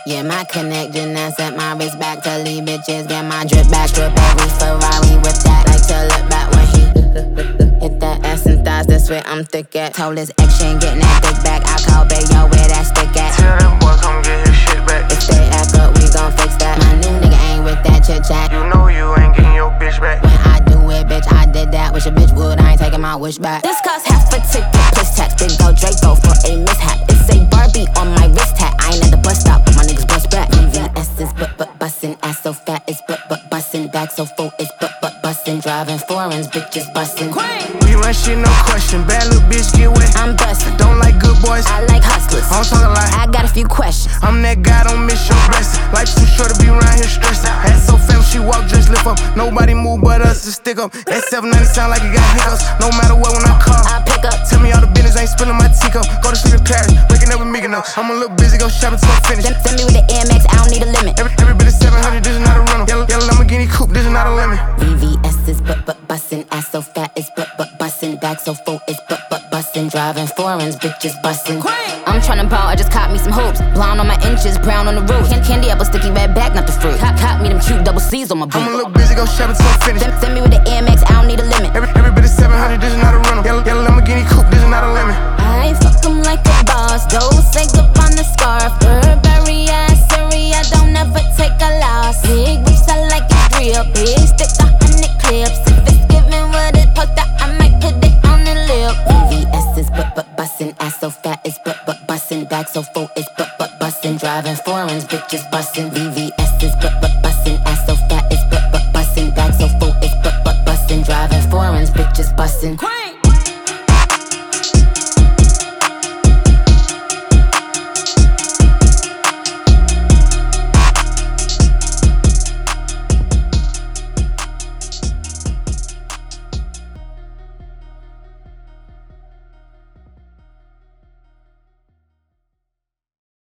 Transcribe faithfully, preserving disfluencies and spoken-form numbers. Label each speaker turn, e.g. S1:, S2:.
S1: Yeah, my connection and set my wrist back to leave bitches. Get my drip back, strip every Ferrari with that. Like to look back when he hit that ass and thighs. That's where I'm thick at. Told his ex she ain't getting that dick back. I call Bayo where that stick at.
S2: Tell that boy come get his shit back.
S1: If they act up, we gon' fix that. My new nigga ain't with that chit chat.
S2: You know you ain't getting your bitch back.
S1: When I do it, bitch, I did that. Wish a bitch would, I ain't taking my wish back. This cost half a ticket, plus tax. Big go Draco for a mishap. It's a Barbie on my wrist hat. I ain't at the bus stop, but my niggas bust back. V V S is but but bustin', ass so fat it's but but bustin', back so full it's but but bustin', driving foreigns, bitches bustin'.
S2: We run shit, no question. Bad little bitch get wet.
S1: I'm bustin'.
S2: Don't like good boys.
S1: I like hustlers.
S2: I don't talk a lot.
S1: I got a few questions.
S2: I'm that guy, don't miss your blessing. Life too short to be around here stressing. Ass so fat, she walk, just lift up. Nobody move but us to stick up. That seven ninety sound like it got hiccups. No matter what, when I call,
S1: I pick up.
S2: Tell me all the business, ain't spilling my teacup. Go to sleep in Paris, waking up with me enough. I'm a little busy, go shopping till I'm finished.
S1: Send, send me with the M X, I don't need a limit.
S2: Every, every bit of seven hundred, this is not a rental. Yellow, yellow Lamborghini coupe, this is not a lemon.
S1: V V S is but but bustin', ass so fat it's but but bustin', back so full it's but but bustin', driving foreigns, bitches bustin'. I'm tryna ball, I just caught me some hoops. Blonde on my inches, brown on the roof. Can candy apple, sticky red back, not the fruit. Cop, cop me them cute double C's on my boot.
S2: I'm a little busy, go shopping till I'm finished.
S1: Send, send me with the M X, I don't need a limit.
S2: Every, every bit of seven hundred, this is not a rental. Yellow, yellow Lamborghini coupe, this is not a lemon.
S1: I fuck 'em like a boss, don't say up on the scarf. Burberry, Siri, I don't ever take a loss. Big whips, I like it real. Big stick, a hundred clips. If it's giving what it poked out, I might put it on the lip. V V S is but but bustin', ass so fat it's but but bustin', back so full it's but but bustin', driving foreigns, bitches bustin'. V V S is but but bustin', ass so fat it's but but bustin', back so full it's but but bustin', driving foreigns, bitches bustin'.